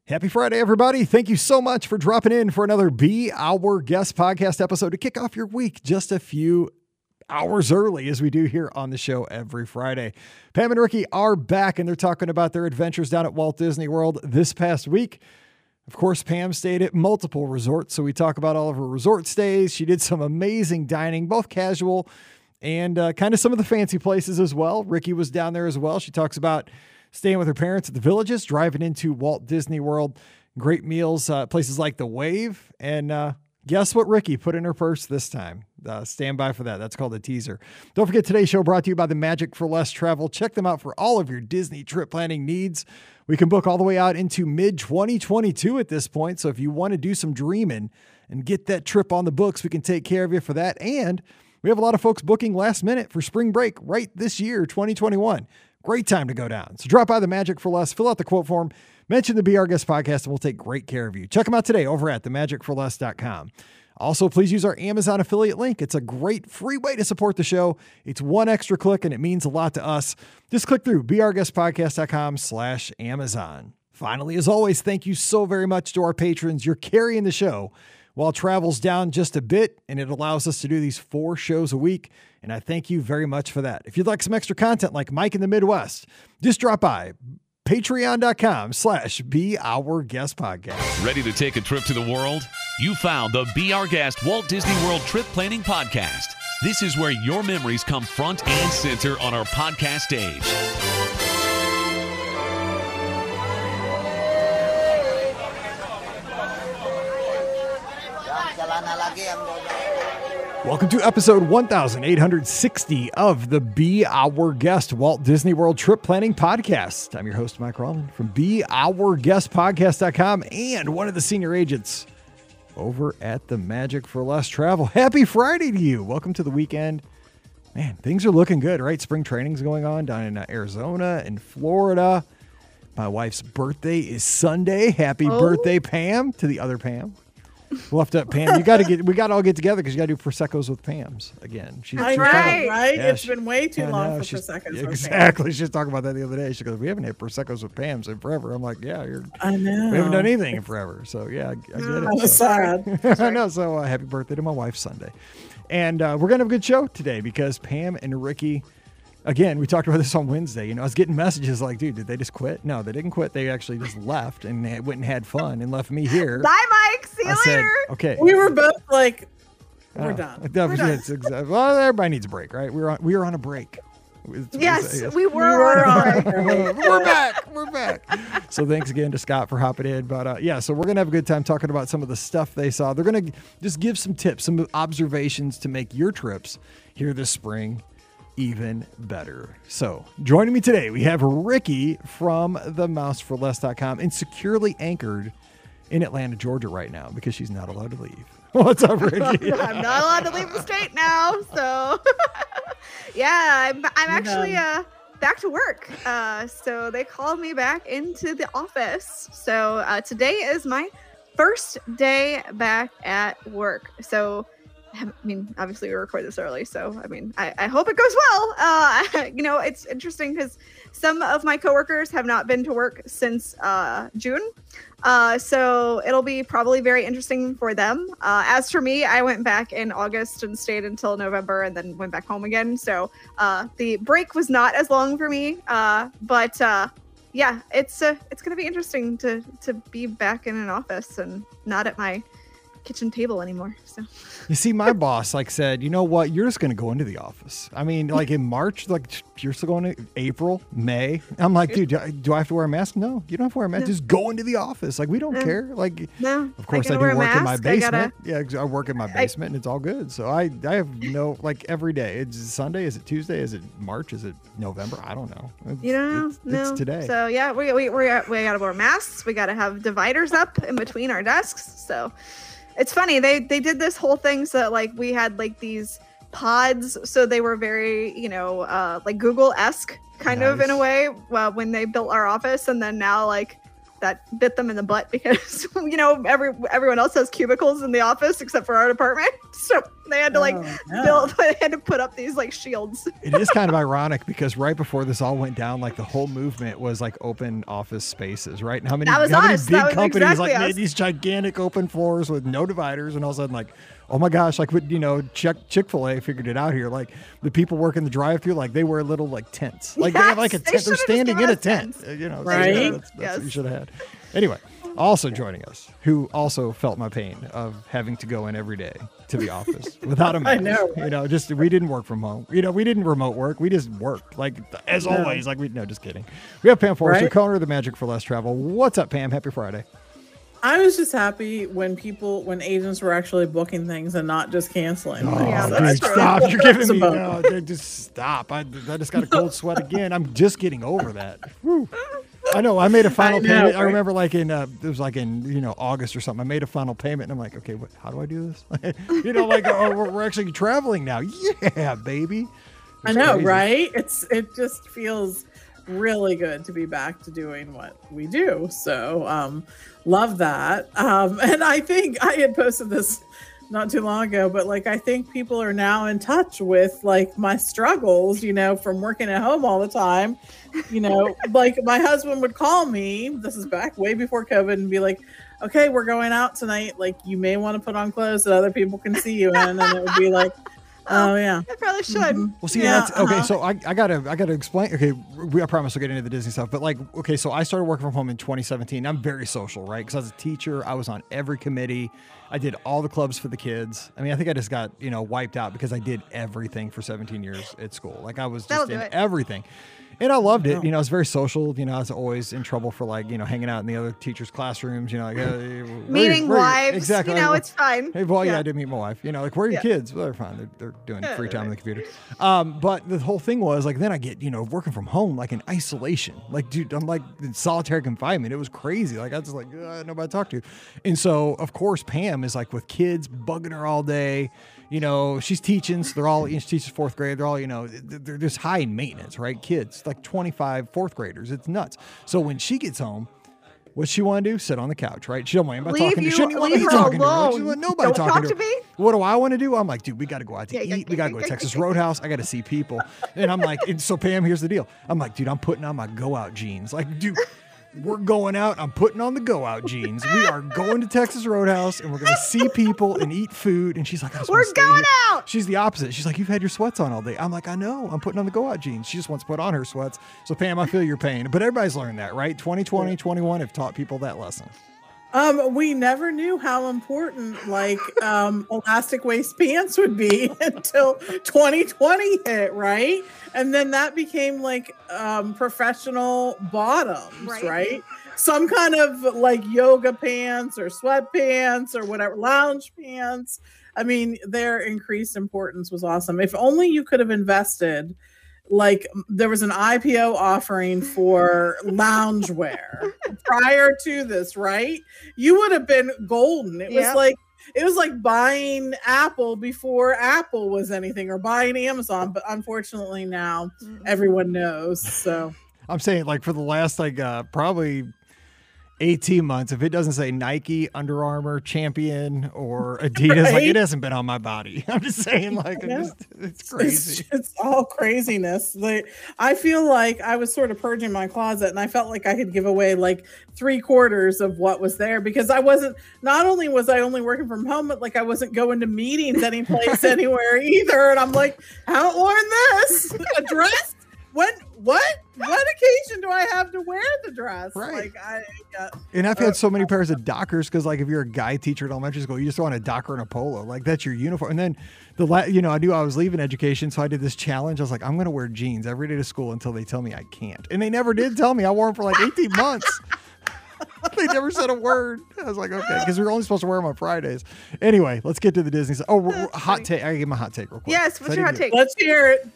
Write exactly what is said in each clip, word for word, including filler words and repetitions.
Happy Friday, everybody. Thank you so much for dropping in for another Be Our Guest podcast episode to kick off your week just a few hours early, as we do here on the show every Friday. Pam and Ricky are back, and they're talking about their adventures down at Walt Disney World this past week. Of course, Pam stayed at multiple resorts, so we talk about all of her resort stays. She did some amazing dining, both casual and uh, kind of some of the fancy places as well. Ricky was down there as well. She talks about staying with her parents at the Villages, driving into Walt Disney World, great meals, uh, places like the Wave. And uh, guess what Ricky put in her purse this time? Uh, stand by for that. That's called a teaser. Don't forget, today's show brought to you by the Magic for Less Travel. Check them out for all of your Disney trip planning needs. We can book all the way out into mid twenty twenty-two at this point. So if you want to do some dreaming and get that trip on the books, we can take care of you for that. And we have a lot of folks booking last minute for spring break right this year, twenty twenty-one. Great time to go down. So drop by the Magic for Less, fill out the quote form, mention the Be Our Guest podcast, and we'll take great care of you. Check them out today over at the magic for less dot com. Also, please use our Amazon affiliate link. It's a great free way to support the show. It's one extra click, and it means a lot to us. Just click through be our guest podcast dot com slash Amazon. Finally, as always, thank you so very much to our patrons. You're carrying the show while travel's down just a bit, and it allows us to do these four shows a week. And I thank you very much for that. If you'd like some extra content like Mike in the Midwest, just drop by patreon.com slash Be Our Guest Podcast. Ready to take a trip to the world? You found the Be Our Guest Walt Disney World Trip Planning Podcast. This is where your memories come front and center on our podcast stage. Welcome to episode one thousand eight hundred sixty of the Be Our Guest Walt Disney World Trip Planning Podcast. I'm your host, Mike Rawlin from be our guest podcast dot com and one of the senior agents over at the Magic for Less Travel. Happy Friday to you. Welcome to the weekend. Man, things are looking good, right? Spring training's going on down in uh, Arizona and Florida. My wife's birthday is Sunday. Happy oh. birthday, Pam, to the other Pam. We'll have to, Pam, you got to get, we got to all get together because you got to do Prosecco's with Pam's again. She's, I she's know, talking, right? Yeah, it's she, been way too yeah, long no, for she's, Prosecco's yeah, with exactly. Pam's. She was talking about that the other day. She goes, we haven't had Prosecco's with Pam's in forever. I'm like, yeah, you're, I know. we haven't done anything in forever. So yeah, I, I get it. I'm so. sad. I know. So uh, happy birthday to my wife Sunday. And uh, we're going to have a good show today because Pam and Ricky, again, we talked about this on Wednesday. You know, I was getting messages like, dude, did they just quit? No, they didn't quit. They actually just left and they went and had fun and left me here. Bye, Mike. See you I later. said, okay. We were both like, we're uh, done. That We're was done. it. Exactly. Well, everybody needs a break, right? We were on, we were on a break. It's- Yes, it's- we were, We were on on a break. we're back. We're back. So thanks again to Scott for hopping in. But uh, yeah, so we're going to have a good time talking about some of the stuff they saw. They're going to just give some tips, some observations to make your trips here this spring even better. So joining me today, we have Ricky from the mouse for less dot com and securely anchored in Atlanta, Georgia right now because she's not allowed to leave. What's up, Ricky? I'm not allowed to leave the state now, so yeah, I'm, I'm actually uh, back to work. Uh, so they called me back into the office. So uh, today is my first day back at work. So I mean, obviously we record this early, so I mean, I, I hope it goes well. Uh, you know, it's interesting because some of my coworkers have not been to work since uh, June. Uh, so it'll be probably very interesting for them. Uh, as for me, I went back in August and stayed until November and then went back home again. So uh, the break was not as long for me. Uh, but uh, yeah, it's uh, it's going to be interesting to, to be back in an office and not at my kitchen table anymore. So you see, my boss like said, you know what, you're just going to go into the office. I mean, like in March, like you're still going to April, May. I'm like, dude, do I, do I have to wear a mask? No, you don't have to wear a mask. No. Just go into the office. Like we don't No. care. Like, no, of course I, I, do wear a work in my mask. I basement. gotta, Yeah, 'cause I work in my basement and it's all good. So I, I have no, like every day. It's Sunday. Is it Tuesday? Is it March? Is it November? I don't know. It's, You don't know? It's, No. it's today. So yeah, we we we, we gotta wear masks. We gotta have dividers up in between our desks. So it's funny. They they did this whole thing so that, like, we had like these pods, so they were very, you know, uh, like Google-esque kind of in a Nice. way. Well, when they built our office, and then now like that bit them in the butt because you know every everyone else has cubicles in the office except for our department, so they had to like Oh, no. build, they had to put up these like shields. It is kind of ironic because right before this all went down, like the whole movement was like open office spaces, right? And how many, That was how many us. big That was companies exactly like made us. these gigantic open floors with no dividers, and all of a sudden like, oh my gosh, like what you know, Chick Chick-fil-A figured it out here. Like the people working the drive-through, like they wear little like tents, like they have like a Yes, they tent. They're should've just standing in given a us tent, tents. uh, you know, so, Right? yeah, that's, that's what you Yes. should have had. Anyway, also joining us, who also felt my pain of having to go in every day to the office without a mask. I know. You know, just we didn't work from home. You know, we didn't remote work. We just worked. Like as No. always. Like we no, just kidding. We have Pam Forrester, Right? co-owner of the Magic for Less Travel. What's up, Pam? Happy Friday. I was just happy when people, when agents were actually booking things and not just canceling. Oh, Yeah, dude, that's true. stop! You're giving That's me about- no, dude, just stop. I, I just got a cold sweat again. I'm just getting over that. Whew. I know. I made a final I know, payment. I right? remember, like in uh, it was like in you know August or something. I made a final payment, and I'm like, okay, what, how do I do this? you know, like oh, we're, we're actually traveling now. Yeah, baby. I It's know, crazy. right? It's it just feels really good to be back to doing what we do. So um love that. Um and I think I had posted this not too long ago, but like I think people are now in touch with like my struggles, you know, from working at home all the time. You know, like my husband would call me, this is back way before COVID, and be like, okay, we're going out tonight. Like you may want to put on clothes that other people can see you in. And it would be like, oh yeah. I probably should. Mhm. Well, see, Yeah, that's okay. uh-huh. So I, I gotta, I gotta explain. Okay, we, I promise we'll get into the Disney stuff. But like, okay, so I started working from home in twenty seventeen. I'm very social, right? Because as a teacher, I was on every committee. I did all the clubs for the kids. I mean, I think I just got you know wiped out because I did everything for seventeen years at school. Like I was That'll just do in it. everything. And I loved it. Wow. You know, I was very social. You know, I was always in trouble for like, you know, hanging out in the other teachers' classrooms. You know, like uh, where- Meeting where- wives, Exactly. you know, like, it's fine. Hey, well, yeah. Yeah. I did meet my wife. You know, like, where are your Yeah. kids? Well, they're fine. They're, they're doing Yeah, free time on the right. computer. Um, but the whole thing was like, then I get, you know, working from home, like in isolation. Like, dude, I'm like in solitary confinement. It was crazy. Like, I was just like, uh, nobody to talk to. And so, of course, Pam is like with kids bugging her all day. You know, she's teaching, so they're all, she teaches fourth grade. They're all, you know, they're just high in maintenance, right? Kids, like twenty-five fourth graders. It's nuts. So when she gets home, what she want to do? Sit on the couch, right? She don't want anybody Leave talking to you- She doesn't want leave me her talking to her. Like, she alone. doesn't want nobody Don't talking talk to to her. me. What do I want to do? I'm like, dude, we got to go out to Yeah, yeah, eat. We got to go to yeah, Texas yeah. Roadhouse. I got to see people. And I'm like, and so Pam, here's the deal. I'm like, dude, I'm putting on my go out jeans. Like, dude, we're going out. I'm putting on the go out jeans. We are going to Texas Roadhouse and we're going to see people and eat food. And she's like, I just We're wanna stay going here. out. She's the opposite. She's like, you've had your sweats on all day. I'm like, I know. I'm putting on the go out jeans. She just wants to put on her sweats. So Pam, I feel your pain. But everybody's learned that, right? twenty twenty, twenty-one have taught people that lesson. Um, we never knew how important like um elastic waist pants would be until twenty twenty hit, right? And then that became like um professional bottoms, Right. right? Some kind of like yoga pants or sweatpants or whatever, lounge pants. I mean, their increased importance was awesome. If only you could have invested, like there was an I P O offering for loungewear prior to this, right? You would have been golden. It was Yep. like it was like buying Apple before Apple was anything, or buying Amazon. But unfortunately now everyone knows. So I'm saying like for the last like uh probably eighteen months, if it doesn't say Nike, Under Armour, Champion, or Adidas, like Right? it hasn't been on my body. I'm just saying like I'm Yeah. just, it's it's, crazy. it's all craziness. Like, I feel like I was sort of purging my closet, and I felt like I could give away like three quarters of what was there because I wasn't. Not only was I only working from home, but like I wasn't going to meetings any place anywhere either. And I'm like, haven't worn this a dress. When what what occasion do I have to wear the dress? Right. Like I got And I've had so many pairs of Dockers because, like, if you're a guy teacher at elementary school, you just want a Docker and a polo. Like, that's your uniform. And then, the la- you know, I knew I was leaving education, so I did this challenge. I was like, I'm going to wear jeans every day to school until they tell me I can't. And they never did tell me. I wore them for like eighteen months. They never said a word. I was like, okay, because we were only supposed to wear them on Fridays. Anyway, let's get to the Disney stuff. Oh, we're, we're- That's hot funny. take. I give my hot take real quick. Yes, So what's I your hot didn't take? let's hear it.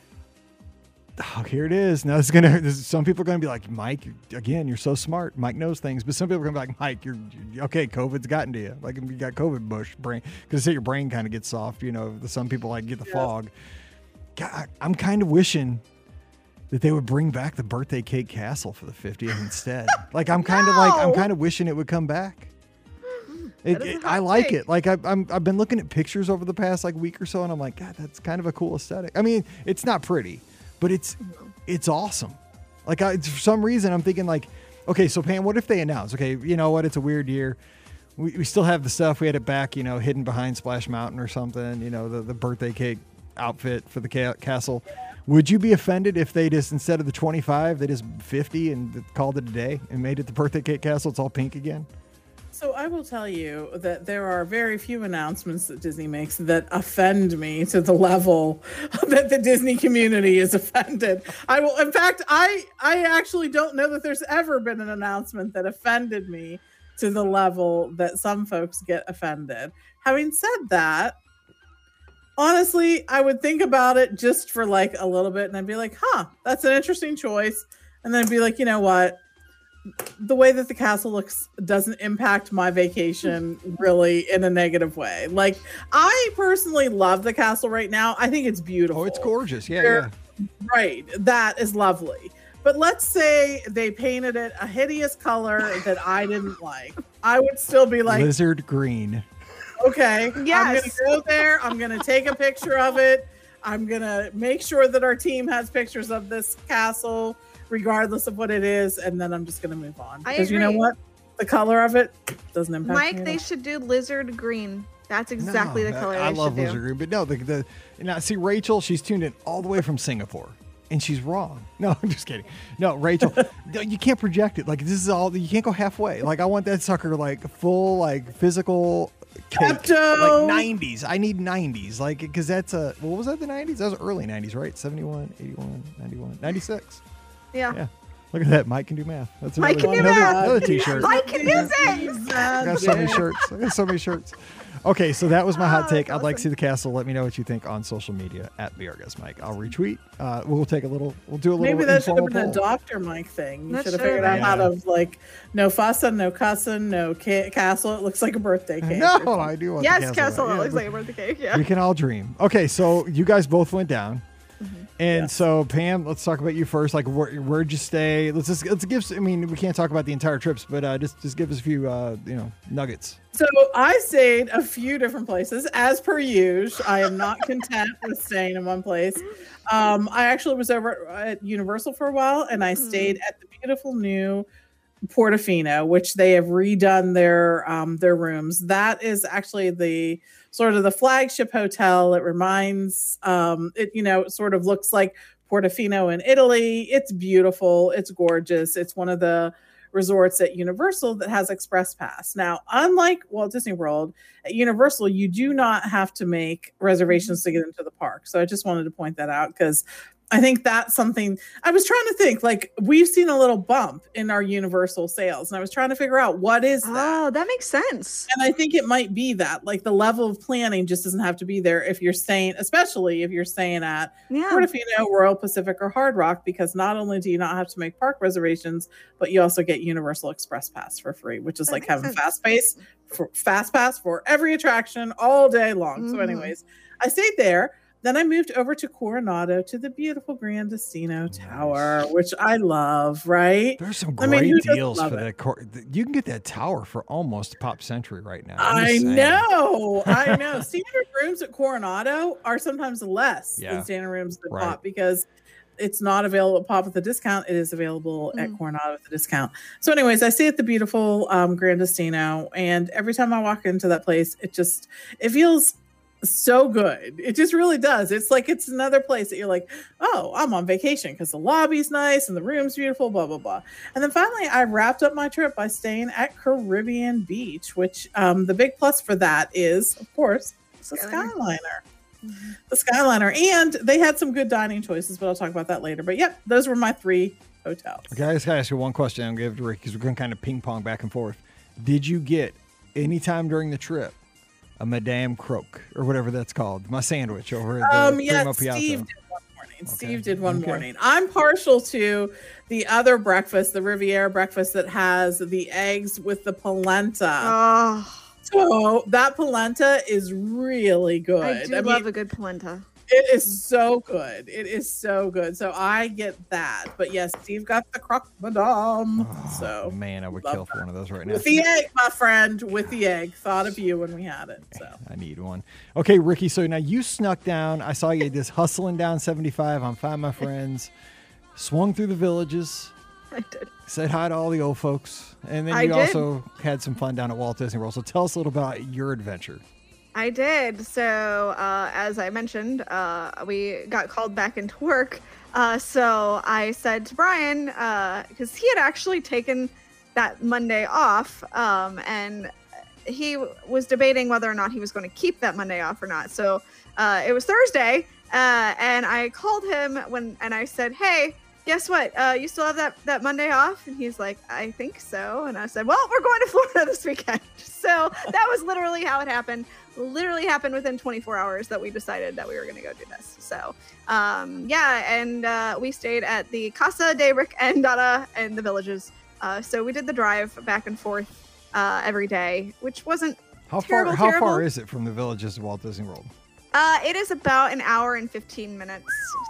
Oh, here it is. Now it's gonna. This, some people are gonna be like, Mike, you- again, you're so smart. Mike knows things, but some people are gonna be like, Mike, you're, you're okay. COVID's gotten to you. Like you got COVID bush brain because your brain kind of gets soft. You know, some people like get the Yes. fog. God, I'm kind of wishing that they would bring back the birthday cake castle for the fiftieth instead. Like I'm kind of no! like I'm kind of wishing it would come back. It, it, I like take. it. Like I, I'm, I've been looking at pictures over the past like week or so, and I'm like, God, that's kind of a cool aesthetic. I mean, it's not pretty, but it's, it's awesome. Like I, for some reason, I'm thinking like, okay, so Pam, what if they announce? Okay, you know what? It's a weird year. We, we still have the stuff. We had it back, you know, hidden behind Splash Mountain or something. You know, the, the birthday cake outfit for the ca- castle. Would you be offended if they just, instead of the twenty-five, they just fifty and called it a day and made it the birthday cake castle? It's all pink again. So I will tell you that there are very few announcements that Disney makes that offend me to the level that the Disney community is offended. I will, in fact, I I actually don't know that there's ever been an announcement that offended me to the level that some folks get offended. Having said that, honestly, I would think about it just for like a little bit and I'd be like, huh, that's an interesting choice. And then I'd be like, you know what? The way that the castle looks doesn't impact my vacation really in a negative way. Like I personally love the castle right now. I think it's beautiful. Oh, it's gorgeous. Yeah, They're, yeah. Right. That is lovely. But let's say they painted it a hideous color that I didn't like. I would still be like lizard green. Okay. Yes. I'm going to go there. I'm going to take a picture of it. I'm going to make sure that our team has pictures of this castle, regardless of what it is, and then I'm just going to move on. Because you know what? The color of it doesn't impact Mike, me. they should do lizard green. That's exactly no, the color I, I they love should lizard do. green, but no, the the now see Rachel, she's tuned in all the way from Singapore, and she's wrong. No, I'm just kidding. No, Rachel, no, you can't project it. Like this is all you can't go halfway. Like I want that sucker like full like physical cake, Pepto. like nineties. I need nineties, like because that's a what was that the nineties? That was early nineties, right? seventy-one, eighty-one, ninety-one, ninety-six. Yeah. Yeah. Look at that. Mike can do math. That's Mike another, can do another, math. another t-shirt. Mike can do things. I got so many shirts. I got so many shirts. Okay, so that was my hot Oh, take. that's I'd like to awesome. see the castle. Let me know what you think on social media at Be Our Guest Mike. I'll retweet. Uh, we'll take a little. We'll do a little. Maybe that should have informal been a poll. Doctor Mike thing. You That should have should've figured out been. how Yeah. to like no fussing, no cussing, no ca- castle. It looks like a birthday cake. No, I do want Yes, the castle. Yeah, It looks but like a birthday cake. Yeah. we can all dream. Okay, so you guys both went down. And Yeah. so Pam, let's talk about you first. Like, where, where'd you stay? Let's just let's give. I mean, we can't talk about the entire trips, but uh, just just give us a few, uh, you know, nuggets. So I stayed a few different places, as per usual. I am not content with staying in one place. Um, I actually was over at Universal for a while, and I stayed at the beautiful new Portofino, which they have redone their um, their rooms. That is actually the sort of the flagship hotel. It reminds um, it, you know, it sort of looks like Portofino in Italy. It's beautiful. It's gorgeous. It's one of the resorts at Universal that has Express Pass. Now, unlike Walt Disney World, at Universal, you do not have to make reservations to get into the park. So I just wanted to point that out because I think that's something I was trying to think, like we've seen a little bump in our Universal sales and I was trying to figure out what is that? Oh, that makes sense. And I think it might be that like the level of planning just doesn't have to be there if you're staying, especially if you're staying at Yeah. Portofino, Royal Pacific, or Hard Rock, because not only do you not have to make park reservations, but you also get Universal Express Pass for free, which is That like makes having sense. fast pace for fast pass for every attraction all day long. So Mhm. anyways, I stayed there. Then I moved over to Coronado to the beautiful Grand Destino Tower, which I love, right? There's some I great mean, who doesn't deals love for it? that. Cor- you can get that tower for almost Pop Century right now. I'm I just saying. know, I know. Standard rooms at Coronado are sometimes less Yeah. than standard rooms at Right. Pop because it's not available at Pop with a discount. It is available at Mm. Coronado with a discount. So, anyways, I stay at the beautiful um, Grand Destino, and every time I walk into that place, it just it feels so good. It just really does. It's like it's another place that you're like, oh, I'm on vacation because the lobby's nice and the room's beautiful, blah blah blah. And then finally, I wrapped up my trip by staying at Caribbean Beach, which um, the big plus for that is, of course, it's a Skyliner. Skyliner. The Skyliner, and they had some good dining choices, but I'll talk about that later. But yep, those were my three hotels. Okay, I just gotta ask you one question. I'm gonna give it to Rick because we're gonna kind of ping pong back and forth. Did you get any time during the trip a Madame Croque or whatever that's called, my sandwich over at the Um, yeah, Primo Piazza? Steve did one morning. Okay. Steve did one Okay. morning. I'm partial to the other breakfast, the Riviera breakfast that has the eggs with the polenta. Oh, So that polenta is really good. I do I mean, love a good polenta. It is so good. It is so good. So I get that. But yes, Steve got the croque madame. Oh, so man, I would kill for one of those right now. With the egg, my friend, with the egg. Thought of you when we had it. So I need one. Okay, Ricky. So now you snuck down. I saw you just hustling down seventy-five on Find My Friends. Swung through the villages. I did. Said hi to all the old folks. And then I you did. also had some fun down at Walt Disney World. So tell us a little about your adventure. I did. So, uh, as I mentioned, uh, we got called back into work. Uh, so I said to Brian, because uh, he had actually taken that Monday off, um, and he was debating whether or not he was going to keep that Monday off or not. So uh, it was Thursday, uh, and I called him when, and I said, "Hey, guess what? Uh, you still have that, that Monday off?" And he's like, "I think so." And I said, "Well, we're going to Florida this weekend." So that was literally how it happened. Literally happened within twenty-four hours that we decided that we were going to go do this. So, um, yeah, and uh, we stayed at the Casa de Rick and Donna and the villages. Uh, so we did the drive back and forth uh, every day, which wasn't How terrible, far? How terrible. far is it from the villages to Walt Disney World? Uh, it is about an hour and fifteen minutes.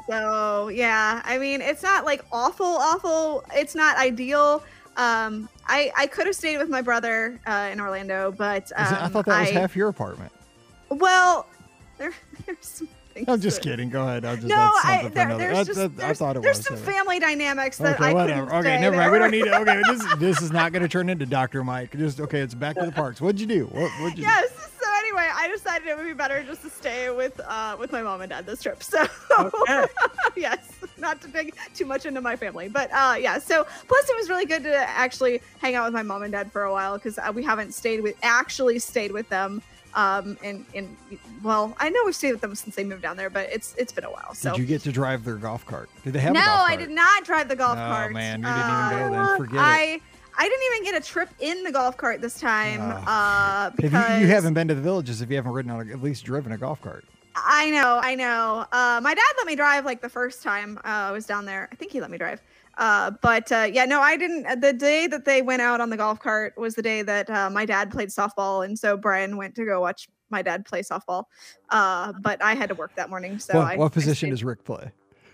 So yeah, I mean, it's not like awful, awful. It's not ideal. Um, I, I could have stayed with my brother uh, in Orlando, but um, Is it- I thought that was I- half your apartment. Well, there, there's some things. I'm just that- kidding. Go ahead. I'll just, No, that's I, something for there, another- there's that's- just that's- I there's, thought it there's was. some yeah. family dynamics that Okay, I whatever. couldn't Okay, stay never mind. We there. don't need to. Okay, this this is not going to turn into Doctor Mike. Just okay. It's back to the parks. What'd you do? What what'd you Yes. So anyway, I decided it would be better just to stay with uh with my mom and dad this trip. So Okay. yes, not to dig too much into my family, but uh yeah. So plus it was really good to actually hang out with my mom and dad for a while because uh, we haven't stayed with actually stayed with them. Um and in well, I know we've stayed with them since they moved down there, but it's it's been a while. do? So Did you get to drive their golf cart? Did they have no, a golf cart? I did not drive the golf Oh, cart. man, you didn't even go then. Uh, Forget it. I I didn't even get a trip in the golf cart this time. Oh. Uh, If because you, you haven't been to the villages if you haven't ridden on a, at least driven a golf cart. I know, I know. Uh, my dad let me drive like the first time uh, I was down there. I think he let me drive. Uh, but uh, yeah, no, I didn't. The day that they went out on the golf cart was the day that uh, my dad played softball, and so Brian went to go watch my dad play softball. Uh, but I had to work that morning, so what I, what I position stayed. does Rick play?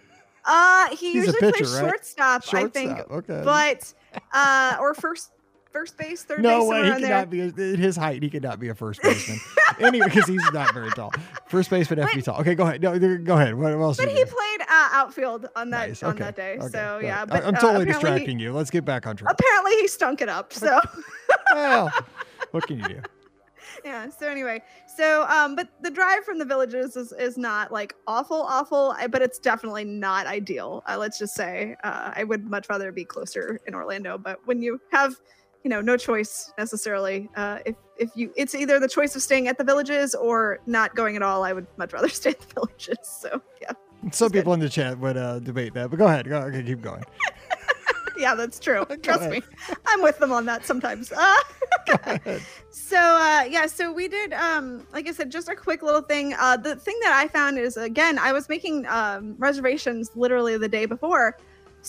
Uh, he He's a usually pitcher, plays right? shortstop, I think, Shortstop, okay. but uh, or first first base, third No base, way. somewhere He in there. cannot be. A, at his height, he could not be a first baseman. Anyway, because he's not very tall. First baseman have to be tall. Okay, go ahead. No, go ahead. What else? But is he there? played uh, outfield on that Nice, on okay, that day. okay, So good. yeah, I- but I'm uh, totally apparently distracting he, you. Let's get back on track. Apparently he stunk it up. So Well, what can you do? yeah. So anyway, so um, but the drive from the villages is, is not like awful, awful, I- but it's definitely not ideal. Uh, let's just say uh, I would much rather be closer in Orlando. But when you have, you know, no choice necessarily, uh, if if you, it's either the choice of staying at the villages or not going at all. I would much rather stay at the villages. So yeah. Some people in the chat would uh, debate that, but go ahead. Go, okay, keep going. Yeah, that's true. Go Trust ahead. me. I'm with them on that sometimes. Uh, so uh, yeah, so we did, um, like I said, just a quick little thing. Uh, the thing that I found is, again, I was making um, reservations literally the day before.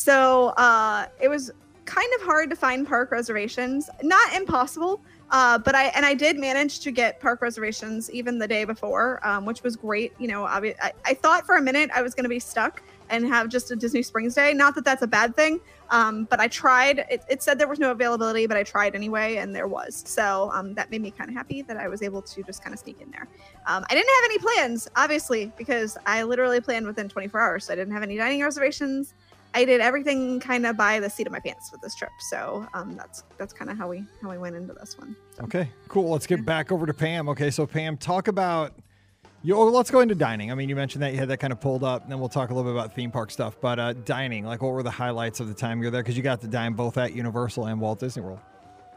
So uh, it was kind of hard to find park reservations. Not impossible, uh, but I, and I did manage to get park reservations even the day before, um, which was great. You know, I, I, I thought for a minute I was going to be stuck and have just a Disney Springs day. Not that that's a bad thing. Um, but I tried. It, it said there was no availability, but I tried anyway, and there was. So um, that made me kind of happy that I was able to just kind of sneak in there. Um, I didn't have any plans, obviously, because I literally planned within twenty-four hours. So I didn't have any dining reservations. I did everything kind of by the seat of my pants with this trip. So um, that's that's kind of how we how we went into this one. So. Okay, cool. Let's get back over to Pam. Okay, so Pam, talk about. You, oh, let's go into dining. I mean, you mentioned that you had that kind of pulled up, and then we'll talk a little bit about theme park stuff. But uh, dining, like, what were the highlights of the time you were there? Because you got to dine both at Universal and Walt Disney World.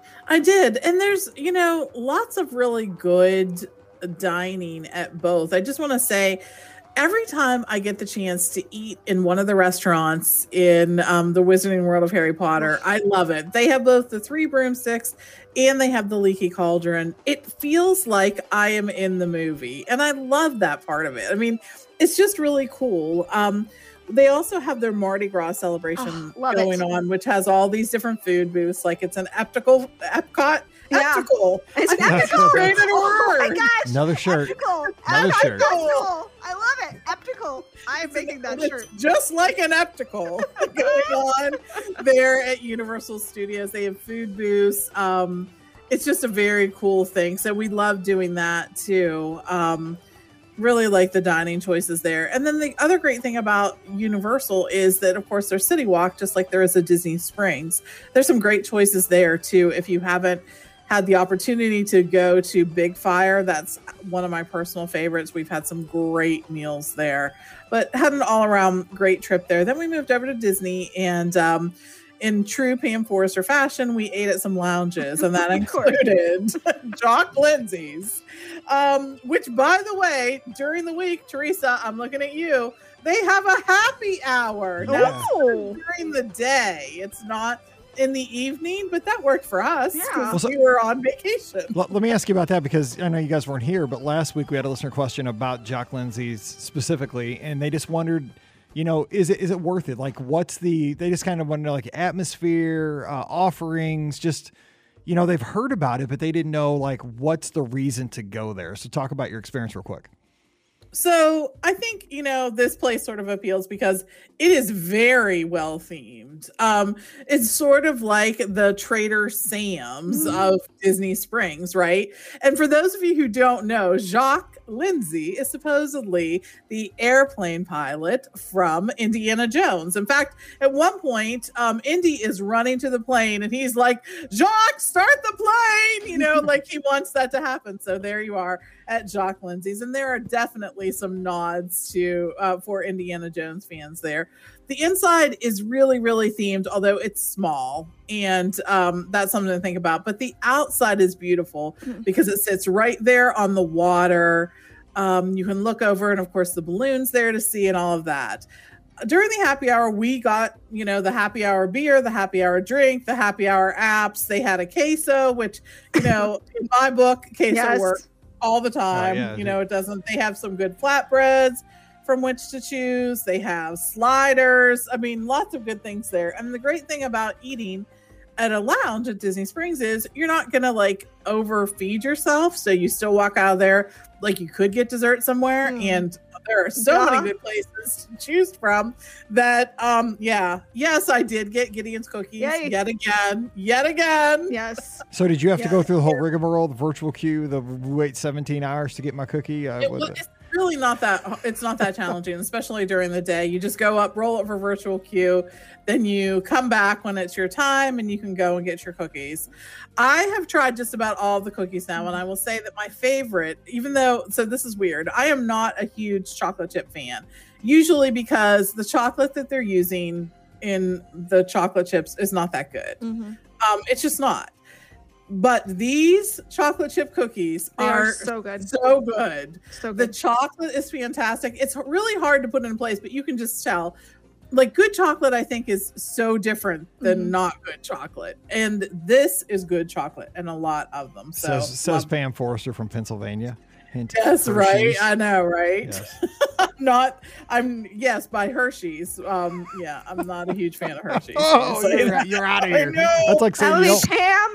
I did. And there's, you know, lots of really good dining at both. I just want to say, every time I get the chance to eat in one of the restaurants in um, the Wizarding World of Harry Potter, I love it. They have both the Three Broomsticks and they have the Leaky Cauldron. It feels like I am in the movie, and I love that part of it. I mean, it's just really cool. Um, they also have their Mardi Gras celebration Oh, love going it. on, which has all these different food booths. Like it's an Eptical, Epcot, Yeah. Eptical. It's I an just Eptical. created a Oh my word. gosh. Another shirt. Eptical. Another Eptical. shirt. I love it. Eptical. Eptical. I'm making that shirt. Just like an Eptical going on there at Universal Studios. They have food booths. Um, it's just a very cool thing. So we love doing that too. Um, really like the dining choices there. And then the other great thing about Universal is that, of course, there's City Walk, just like there is a Disney Springs. There's some great choices there too. If you haven't had the opportunity to go to Big Fire, that's one of my personal favorites. We've had some great meals there, but had an all around great trip there. Then we moved over to Disney, and um, in true Pam Forrester fashion, we ate at some lounges, and that included Jock Lindsay's, um, which, by the way, during the week, Teresa, I'm looking at you, they have a happy hour. Now, Oh. during the day. It's not in the evening, but that worked for us Yeah. because Well, so- we were on vacation. Let, let me ask you about that, because I know you guys weren't here, but last week we had a listener question about Jock Lindsay's specifically, and they just wondered, you know, is it is it worth it? Like, what's the? They just kind of want to know, like, atmosphere, uh, offerings, just, you know, they've heard about it, but they didn't know, like, what's the reason to go there. So talk about your experience real quick. So I think, you know, this place sort of appeals because it is very well themed. Um, it's sort of like the Trader Sam's Mhm. of Disney Springs, right? And for those of you who don't know, Jock Lindsay is supposedly the airplane pilot from Indiana Jones. In fact, at one point, um, Indy is running to the plane and he's like, Jock, start the plane, you know, like he wants that to happen. So there you are at Jock Lindsay's. And there are definitely some nods to uh, for Indiana Jones fans there. The inside is really, really themed, although it's small. And um, that's something to think about. But the outside is beautiful because it sits right there on the water. Um, you can look over, and of course, the balloons there to see and all of that. During the happy hour, we got, you know, the happy hour beer, the happy hour drink, the happy hour apps. They had a queso, which, you know, in my book, queso Yes. works all the time. yeah, you know, it doesn't. They have some good flatbreads from which to choose. They have sliders. I mean, lots of good things there. And the great thing about eating at a lounge at Disney Springs is you're not going to like overfeed yourself. So you still walk out of there like you could get dessert somewhere. Mm. And there are so Yeah. many good places to choose from that, um, yeah. Yes, I did get Gideon's cookies Yay. yet again, yet again. Yes. So did you have to Yeah. go through the whole rigmarole, the virtual queue, the wait seventeen hours to get my cookie? Uh, It, what wa- the- it's really not that it's not that challenging, especially during the day. You just go up, roll up for virtual queue, then you come back when it's your time and you can go and get your cookies. I have tried just about all the cookies now, and I will say that my favorite, even though, so this is weird, I am not a huge chocolate chip fan, usually because the chocolate that they're using in the chocolate chips is not that good. Mhm. Um, it's just not. But these chocolate chip cookies They are are so good. so good. So The good. chocolate is fantastic. It's really hard to put in place, but you can just tell. Like good chocolate, I think, is so different than Mhm. not good chocolate. And this is good chocolate, and a lot of them. So says says love- Pam Forrester from Pennsylvania. Hint, yes, right. Hershey's. I know, right? Yes. I'm not. I'm yes by Hershey's. Um, yeah, I'm not a huge fan of Hershey's. Oh, Say you're, that. you're out of I here. know. That's like That saying would you be don't, Pam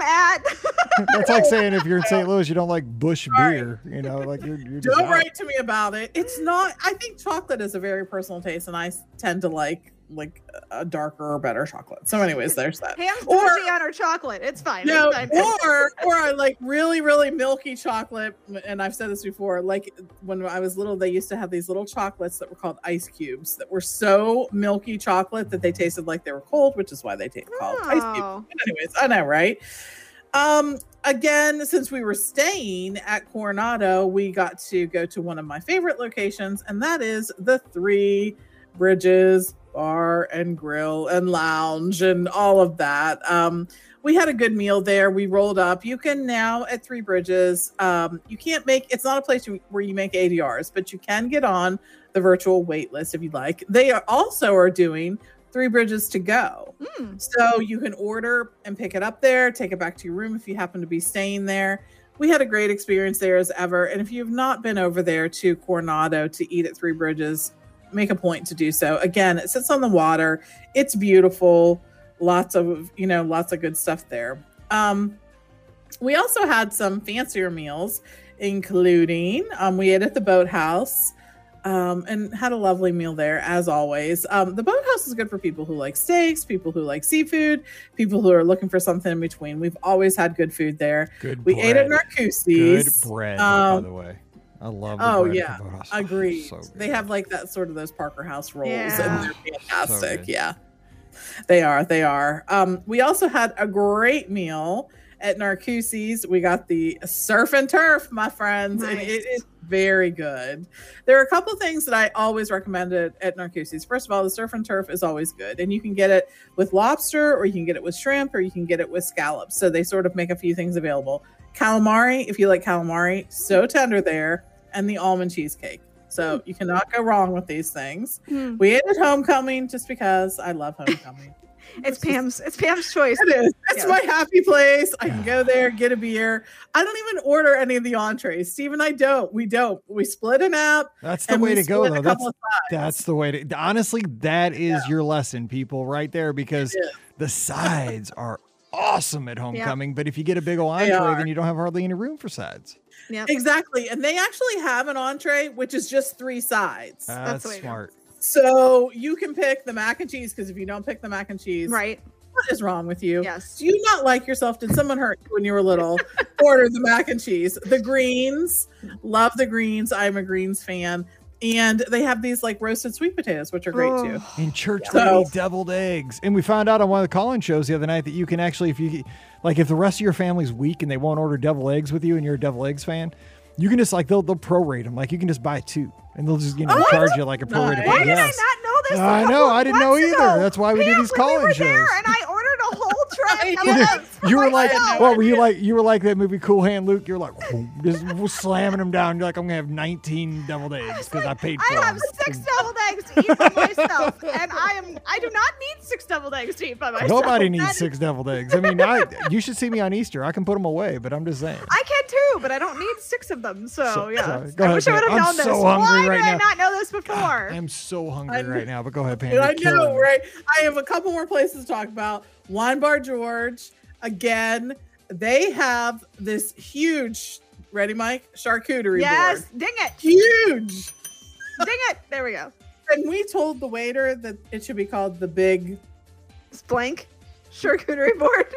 at. that's like saying if you're in Saint Louis, you don't like Bush Sorry. beer. You know, like you're, you're just Don't out. write to me about it. It's not. I think chocolate is a very personal taste, and I s- tend to like like a darker or better chocolate. So, anyways, there's that. Pam's Or- bougie on her chocolate. It's fine. No, It's fine. or or I like really really milky chocolate, and I've said this before. Like when I was little, they used to have these little chocolates that were called ice cubes that were so milky chocolate that they tasted like they were cold, which is why they take called ice cubes. Oh. But anyways, I know, right? Um, again, since we were staying at Coronado, we got to go to one of my favorite locations, and that is the Three Bridges Bar and Grill and Lounge and all of that. Um, we had a good meal there. We rolled up. You can now at Three Bridges, um, you can't make, it's not a place you, where you make A D Rs, but you can get on the virtual wait list if you'd like. They are also are doing Three Bridges to go. Mm. So you can order and pick it up there, take it back to your room if you happen to be staying there. We had a great experience there as ever. And if you've not been over there to Coronado to eat at Three Bridges, make a point to do so. Again, it sits on the water. It's beautiful. Lots of, you know, lots of good stuff there. Um, we also had some fancier meals, including um, we ate at the Boathouse. Um, and had a lovely meal there as always. Um, the Boathouse is good for people who like steaks, people who like seafood, people who are looking for something in between. We've always had good food there. Good we bread. ate at Narcoossee's. Good bread, um, by the way. I love the Oh bread yeah, at the Boathouse. agreed. So they have like that sort of those Parker House rolls, Yeah. and they're fantastic. So good. yeah, they are. They are. Um, we also had a great meal at Narcoossee's. We got the surf and turf, my friends, and Nice. it is very good. There are a couple things that I always recommended at Narcoossee's. First of all, the surf and turf is always good, and you can get it with lobster, or you can get it with shrimp, or you can get it with scallops. So they sort of make a few things available. Calamari, if you like calamari, so tender there, and the almond cheesecake. So you cannot go wrong with these things. Hmm. We ate at Homecoming just because I love Homecoming. It's Pam's. It's Pam's choice. It is. It's Yes. my happy place. I can go there, get a beer. I don't even order any of the entrees. Steve and I don't. We don't. We split an app. That's the and way we to go, split a though. That's couple of that's the way to. Honestly, that is your lesson, people, right there, because It is. the sides are awesome at Homecoming. But if you get a big old They entree, are. then you don't have hardly any room for sides. Yep. Exactly. And they actually have an entree, which is just three sides. That's, the way to go. smart. So you can pick the mac and cheese, because if you don't pick the mac and cheese, Right. what is wrong with you? Yes. Do you not like yourself? Did someone hurt you when you were little? Order the mac and cheese. The greens, love the greens. I'm a greens fan. And they have these like roasted sweet potatoes, which are great too. Oh. And church So- lady deviled eggs. And we found out on one of the call-in shows the other night that you can actually, if you like, if the rest of your family's weak and they won't order deviled eggs with you and you're a deviled eggs fan, you can just like, they'll, they'll prorate them. Like you can just buy two and they'll just, you know, Oh, charge you like a prorated. nice. Why bill. did I Yes. not know this? a I couple know, of I didn't know months either. ago? That's why we do Pam, these we call-in were shows. there and I ordered a whole tray I of eggs for You were like, myself. what were you like? You were like that movie Cool Hand Luke. You're like, just slamming them down. You're like, I'm gonna have nineteen deviled eggs because I paid for I have them. six deviled eggs to eat by myself, and I am I do not need six deviled eggs to eat by myself. Nobody needs That- six deviled eggs. I mean, I, you should see me on Easter. I can put them away, but I'm just saying. I can too, but I don't need six of them. So, So- yeah, sorry. Go I ahead, wish I would have Pam. I'm known this. so hungry Why right did I now. not know this before? I'm so hungry I- right now, but go ahead, Pam. Dude, You're I killing know, me. right? I have a couple more places to talk about. Wine Bar George, again, they have this huge, ready, Mike? Charcuterie Yes, board. ding it, Huge. ding it. There we go. And we told the waiter that it should be called the big It's blank charcuterie board.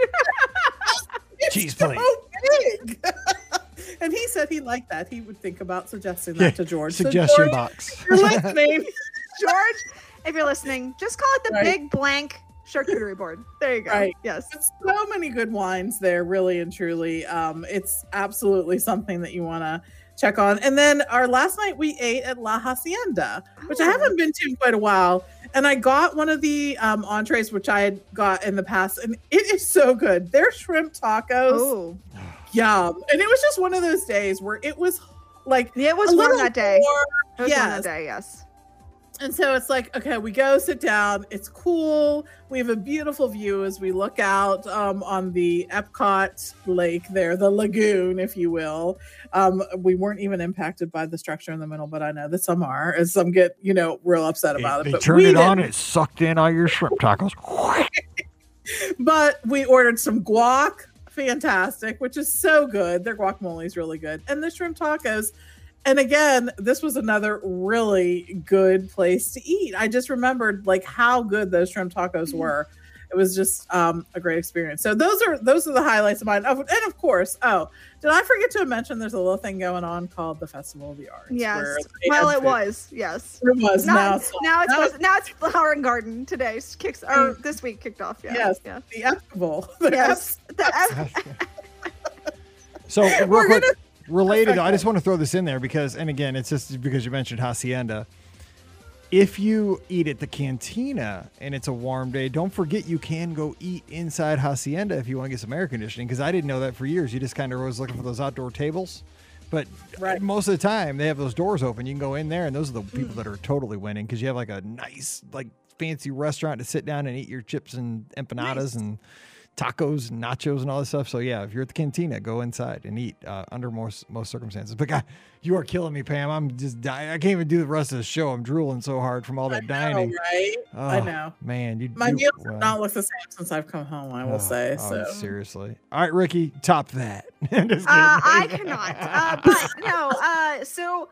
It's Cheese so plate. big. And he said he liked that. He would think about suggesting Yeah, that to George. So Suggestion George, box. if you're listening. George, if you're listening, just call it the Right. big blank charcuterie board. There you go. Right. Yes. There's so many good wines there, really and truly. Um, it's absolutely something that you want to check on. And then our last night we ate at La Hacienda, which I Oh. haven't been to in quite a while. And I got one of the um, entrees, which I had got in the past, and it is so good. Their shrimp tacos, Oh, yum. And it was just one of those days where it was like yeah, it was a warm little that day. warm. It was warm Yes. that day. Yes. And so it's like, okay, we go sit down. It's cool. We have a beautiful view as we look out um, on the Epcot Lake there, the lagoon, if you will. Um, we weren't even impacted by the structure in the middle, but I know that some are, as some get, you know, real upset about it. They but turned we it on, didn't. it sucked in all your shrimp tacos. But we ordered some guac, fantastic, which is so good. Their guacamole is really good. And the shrimp tacos. And again, this was another really good place to eat. I just remembered like how good those shrimp tacos were. It was just um, a great experience. So those are those are the highlights of mine. Oh, and of course, oh, did I forget to mention there's a little thing going on called the Festival of the Arts? Yes. where they Well, had it food. was. Yes. It was. Now, now now it's it's now supposed- now it's Flower and Garden today. Kicks or this week kicked off. Yeah. Yes. Yeah. the Festival. The Yes. The F- So real We're quick, gonna- related, I just want to throw this in there because, and again, it's just because you mentioned Hacienda. If you eat at the cantina and it's a warm day, don't forget you can go eat inside Hacienda if you want to get some air conditioning. Because I didn't know that for years. You just kind of was looking for those outdoor tables. But Right. most of the time, they have those doors open. You can go in there, and those are the people that are totally winning because you have like a nice, like fancy restaurant to sit down and eat your chips and empanadas Nice. and tacos and nachos and all this stuff. So yeah, if you're at the cantina, go inside and eat uh, under most most circumstances. But God, you are killing me, Pam. I'm just dying. I can't even do the rest of the show. I'm drooling so hard from all that I dining. know, right? I Oh, know. man. You My you- meals well, have not looked the same since I've come home, I will oh, say. oh, So seriously. All right, Ricky, top that. Just kidding. Uh, I cannot. Uh, but no. Uh, so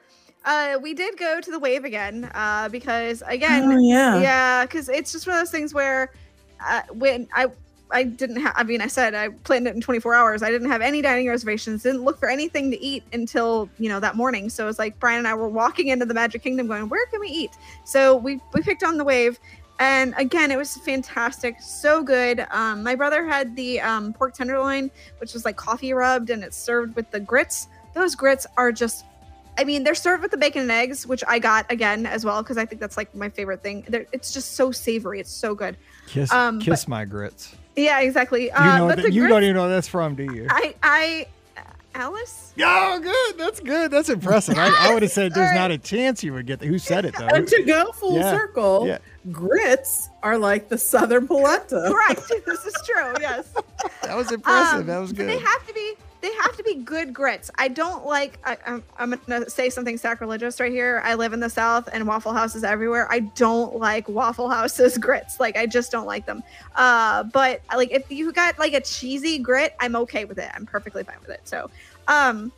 uh, we did go to the Wave again uh, because again, Oh, yeah. yeah, because it's just one of those things where uh, when I I didn't have, I mean, I said I planned it in twenty-four hours. I didn't have any dining reservations, didn't look for anything to eat until, you know, that morning. So it was like Brian and I were walking into the Magic Kingdom going, where can we eat? So we, we picked on the Wave. And again, it was fantastic. So good. Um, my brother had the um, pork tenderloin, which was like coffee rubbed, and it's served with the grits. Those grits are just, I mean, they're served with the bacon and eggs, which I got again as well, because I think that's like my favorite thing. They're, it's just so savory. It's so good. Kiss, Um, kiss but- my grits. Yeah, exactly. You Uh, know but that, the you grits- don't even know what that's from, do you? I, I, Alice? Oh, good. That's good. That's impressive. I, I would have said there's Sorry. not a chance you would get that. Who said it, though? And to go full Yeah, circle, yeah. grits are like the southern polenta. Correct. This is true. Yes. That was impressive. Um, that was but good. They have to be. They have to be good grits. I don't like. I, I'm, I'm gonna say something sacrilegious right here. I live in the South, and Waffle House is everywhere. I don't like Waffle House's grits. Like, I just don't like them. Uh, but like, if you got like a cheesy grit, I'm okay with it. I'm perfectly fine with it. So, um,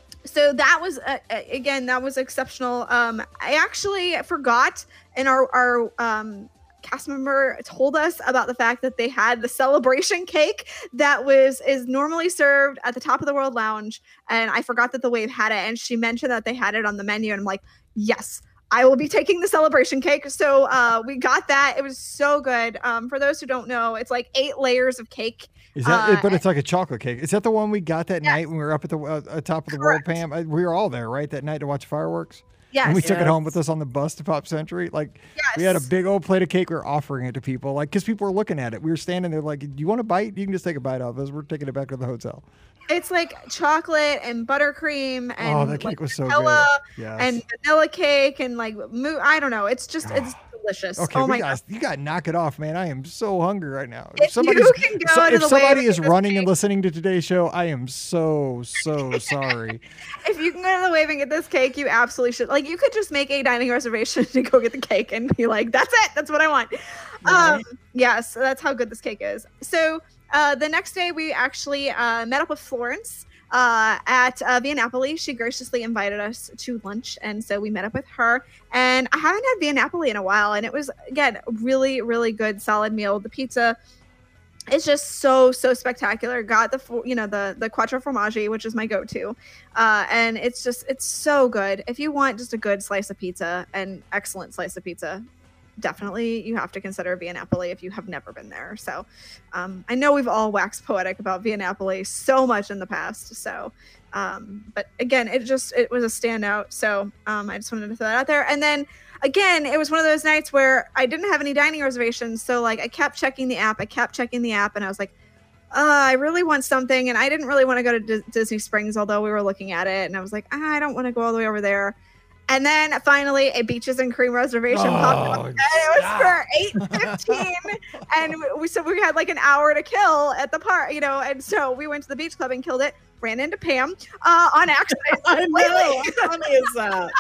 so that was uh, again, that was exceptional. Um, I actually forgot, and our our um. cast member told us about the fact that they had the celebration cake that was is normally served at the Top of the World Lounge, and I forgot that the Wave had it, and she mentioned that they had it on the menu, and I'm like, yes, I will be taking the celebration cake. So uh we got that. It was so good. Um for those who don't know, it's like eight layers of cake. Is that it? Uh, But it's like a chocolate cake. Is that the one we got that Yes. night when we were up at the uh, uh, top of the Correct. world, Pam? I, we were all there, right? That night to watch fireworks? Yes. And we took it home Yes. with us on the bus to Pop Century. Like, yes. we had a big old plate of cake. We were offering it to people, like, because people were looking at it. We were standing there like, do you want a bite? You can just take a bite of us. We're taking it back to the hotel. It's like chocolate and buttercream and oh, that cake like was so Nutella good. Yes. and vanilla cake and like moo- I don't know. It's just it's delicious. Okay, oh we my got, god. you got to knock it off, man. I am so hungry right now. If somebody's- you can go so- to if the somebody Wave is and get running this and cake- listening to today's show, I am so, so sorry. If you can go to the Wave and get this cake, you absolutely should. Like, you could just make a dining reservation to go get the cake and be like, that's it. That's what I want. Um, yes, that's how good this cake is. So uh, the next day, we actually uh, met up with Florence uh, at uh, Via Napoli. She graciously invited us to lunch. And so we met up with her. And I haven't had Via Napoli in a while. And it was, again, a really, really good, solid meal. The pizza it's just so so spectacular. Got the fo- you know the the quattro formaggi, which is my go-to, uh, and it's just it's so good. If you want just a good slice of pizza, an excellent slice of pizza, definitely you have to consider Via Napoli if you have never been there. So um, I know we've all waxed poetic about Via Napoli so much in the past. So um, but again, it just it was a standout. So um, I just wanted to throw that out there, and then. Again, it was one of those nights where I didn't have any dining reservations. So like I kept checking the app. I kept checking the app and I was like, uh, I really want something. And I didn't really want to go to D- Disney Springs, although we were looking at it. And I was like, ah, I don't want to go all the way over there. And then finally a Beaches and Cream reservation popped up. Oh, And it was for eight fifteen. And we so we had like an hour to kill at the park, you know. And so we went to the beach club and killed it. Ran into Pam uh, on accident. I know. How funny is that?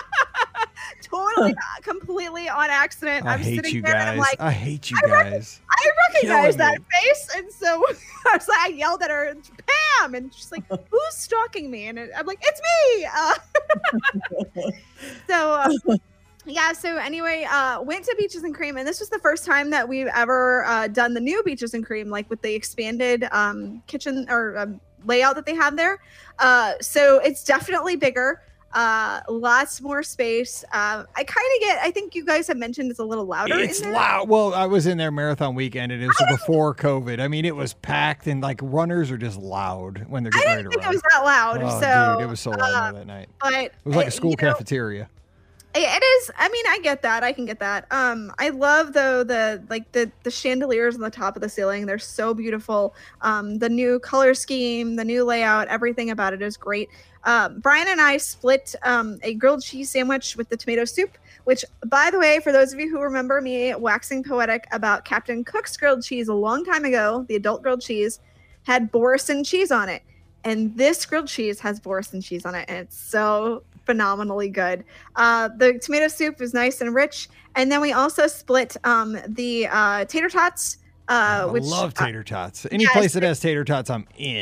Totally, uh, completely on accident. I I'm hate sitting you there guys. and I'm like, I hate you I reckon- guys. I recognize Killing that me. face. And so I was like, I yelled at her, Pam, and she's like, who's stalking me? And it, I'm like, it's me. Uh, so uh, yeah. So anyway, uh, went to Beaches and Cream, and this was the first time that we've ever uh, done the new Beaches and Cream, like with the expanded um, kitchen or um, layout that they have there. Uh, so it's definitely bigger. Uh, lots more space. Uh, I kind of get. I think you guys have mentioned it's a little louder. It's in there. loud. Well, I was in there marathon weekend, and it was before COVID. I mean, it was packed, and like runners are just loud when they're I getting ready didn't to think run. it was that loud. oh, so dude, it was so loud uh, there that night. but It was like a uh, school you know, cafeteria. It is. I mean, I get that. I can get that. Um, I love though the like the the chandeliers on the top of the ceiling. They're so beautiful. Um, the new color scheme, the new layout, everything about it is great. Um, Brian and I split um, a grilled cheese sandwich with the tomato soup, which, by the way, for those of you who remember me waxing poetic about Captain Cook's grilled cheese a long time ago, the adult grilled cheese had Boursin cheese on it. And this grilled cheese has Boursin cheese on it, and it's so phenomenally good. Uh, the tomato soup is nice and rich. And then we also split um, the uh, tater tots. Uh, I which love uh, tater tots. Any yes, place that has tater tots, I'm in.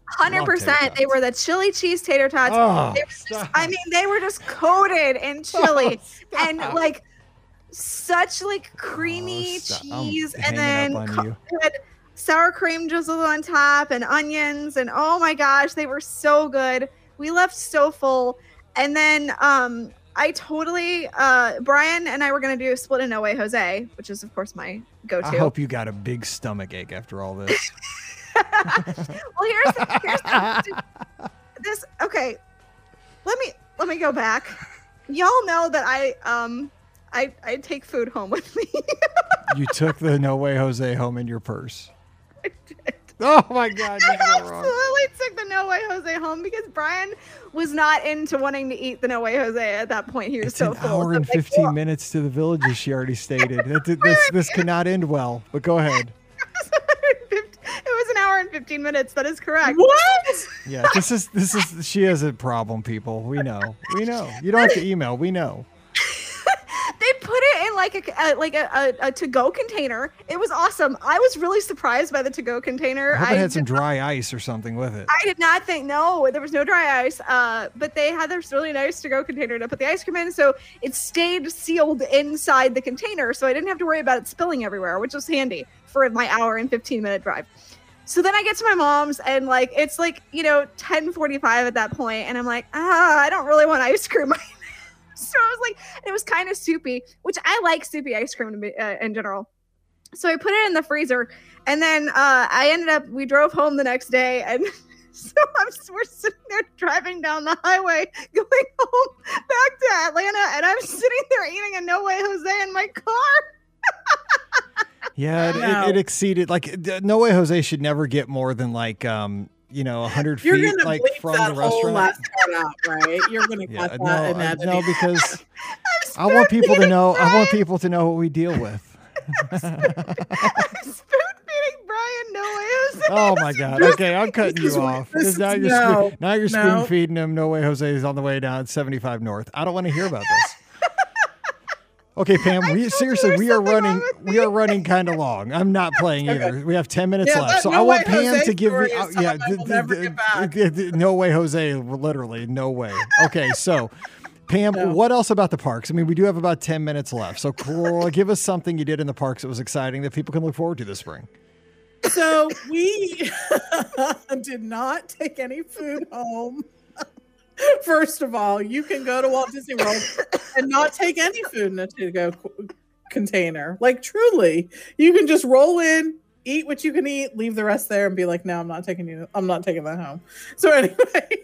hundred percent. They were the chili cheese tater tots. Oh, They were just, I mean, they were just coated in chili Oh, and like such like creamy Oh, stop. I'm cheese, and hanging then up on co- you. had sour cream drizzled on top and onions, and oh my gosh, they were so good. We left so full, and then um, I totally uh, Brian and I were gonna do a split in No Way Jose, which is of course my go-to. I hope you got a big stomach ache after all this. Well, here's the, here's the, this. Okay, let me let me go back. Y'all know that I um I I take food home with me. You took the No Way Jose home in your purse. I did. Oh my God, I you're so wrong. absolutely took the No Way Jose home because Brian was not into wanting to eat the No Way Jose at that point. He was It's so an full. hour So and I'm like, fifteen "Well." minutes to the villages, she already stated. That- This, this cannot end well, but go ahead. It was an hour and fifteen minutes. That is correct. What? Yeah, this is, this is, she has a problem, people. We know. We know. You don't have to email. We know. They put it in like a, a like a, a, a to-go container. It was awesome. I was really surprised by the to-go container. I hope it had some did not- dry ice or something with it. I did not think no, there was no dry ice. Uh, but they had this really nice to-go container to put the ice cream in, so it stayed sealed inside the container, so I didn't have to worry about it spilling everywhere, which was handy for my hour and fifteen minute drive. So then I get to my mom's, and like it's like you know ten forty-five at that point, and I'm like, ah, I don't really want ice cream. So I was like, it was kind of soupy, which I like soupy ice cream to be, uh, in general. So I put it in the freezer, and then uh, I ended up, we drove home the next day, and so I'm, we're sitting there driving down the highway, going home back to Atlanta, and I'm sitting there eating a No Way Jose in my car. Yeah, it, Wow. it, it exceeded, like, d- No Way Jose should never get more than, like, um, you know, one hundred You're feet, gonna like, bleep from that the whole restaurant. last part out, right? You're gonna Yeah, cut no, that and I- add no, it. because I want people to know, I want people to know what we deal with. I'm spoon-feeding Brian No Way Jose. Oh my God. Okay, I'm cutting This you is- off. this Because now is- you're no, spoon, now you're no. spoon feeding him. No Way Jose is on the way down seventy-five North. I don't want to hear about this. Okay, Pam. We told you seriously, there's we are something wrong running. with We are running kind of long. I'm not playing Okay. either. We have ten minutes Yeah, left, that so No I want Way Pam Jose to give me. story is uh, something yeah, I the- will the- never the- get back. the- the- No Way Jose. Literally, no way. Okay, so. Pam, No. what else about the parks? I mean, we do have about ten minutes left. So cool. Give us something you did in the parks that was exciting that people can look forward to this spring. So we did not take any food home. First of all, you can go to Walt Disney World and not take any food in a to-go qu- container. Like truly, you can just roll in, eat what you can eat, leave the rest there, and be like, "No, I'm not taking you. I'm not taking that home." So, anyways,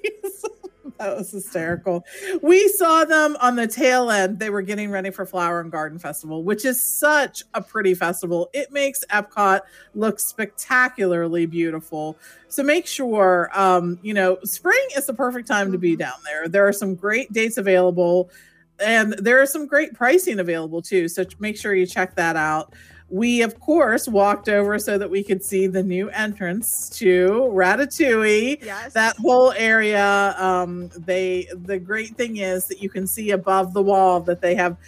that was hysterical. We saw them on the tail end. They were getting ready for Flower and Garden Festival, which is such a pretty festival. It makes Epcot look spectacularly beautiful. So make sure, um, you know, spring is the perfect time to be down there. There are some great dates available, and there are some great pricing available too. So make sure you check that out. We, of course, walked over so that we could see the new entrance to Ratatouille. Yes. That whole area, um, they the great thing is that you can see above the wall that they have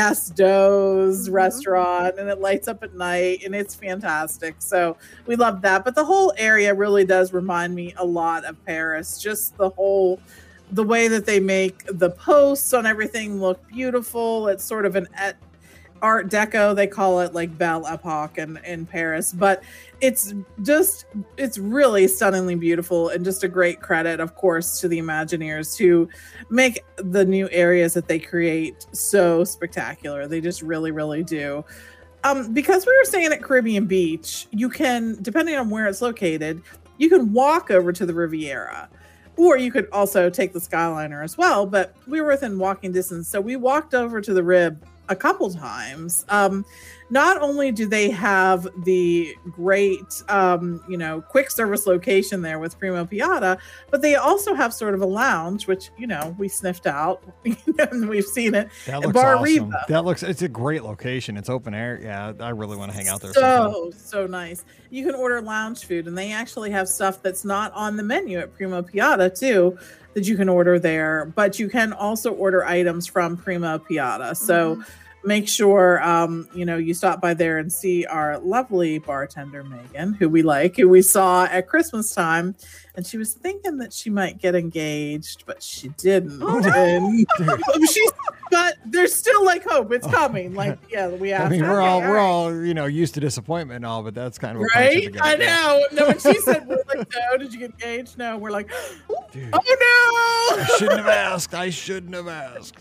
Gaston's Mhm. restaurant, and it lights up at night, and it's fantastic. So we love that. But the whole area really does remind me a lot of Paris. Just the whole, the way that they make the posts on everything look beautiful. It's sort of an et- Art Deco, they call it, like Belle Epoque in, in Paris, but it's just, it's really stunningly beautiful, and just a great credit, of course, to the Imagineers who make the new areas that they create so spectacular. They just really, really do. Um, because we were staying at Caribbean Beach, you can, depending on where it's located, you can walk over to the Riviera. Or you could also take the Skyliner as well, but we were within walking distance. So we walked over to the Rib a couple times. Um, not only do they have the great, um, you know, quick service location there with Primo Piatti, but they also have sort of a lounge, which, you know, we sniffed out and we've seen it. That looks Bar awesome. Riva. That looks, it's a great location. It's open air. Yeah, I really want to hang out there sometime. So, so nice. You can order lounge food, and they actually have stuff that's not on the menu at Primo Piatti too, that you can order there, but you can also order items from Primo Piatti. So Mhm. make sure, um, you know, you stop by there and see our lovely bartender, Megan, who we like, who we saw at Christmas time. And she was thinking that she might get engaged, but she didn't. Oh, no. And she's, but there's still like hope. It's coming. Like, yeah, we have. I mean, to. we're Okay, all we're right. all you know used to disappointment and all, but that's kind of a Right? punch I in the gut. know. No, when she said, we're like, no, did you get engaged? No, we're like, Dude, oh no. I shouldn't have asked. I shouldn't have asked.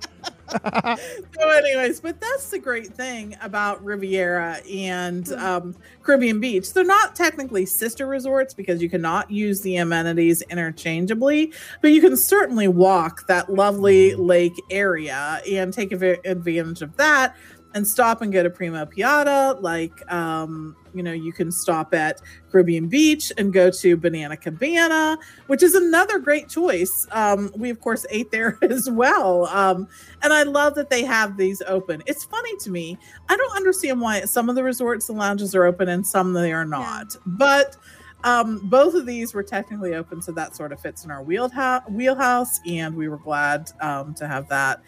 So anyways, but that's the great thing about Riviera and um, Caribbean Beach. They're not technically sister resorts because you cannot use the amenities interchangeably, but you can certainly walk that lovely lake area and take av- advantage of that and stop and go to Primo Piata. Like, um, you know, you can stop at Caribbean Beach and go to Banana Cabana, which is another great choice. Um, we, of course, ate there as well. Um, and I love that they have these open. It's funny to me. I don't understand why some of the resorts and lounges are open and some they are not. But um, both of these were technically open, so that sort of fits in our wheelhouse, wheelhouse and we were glad um, to have that.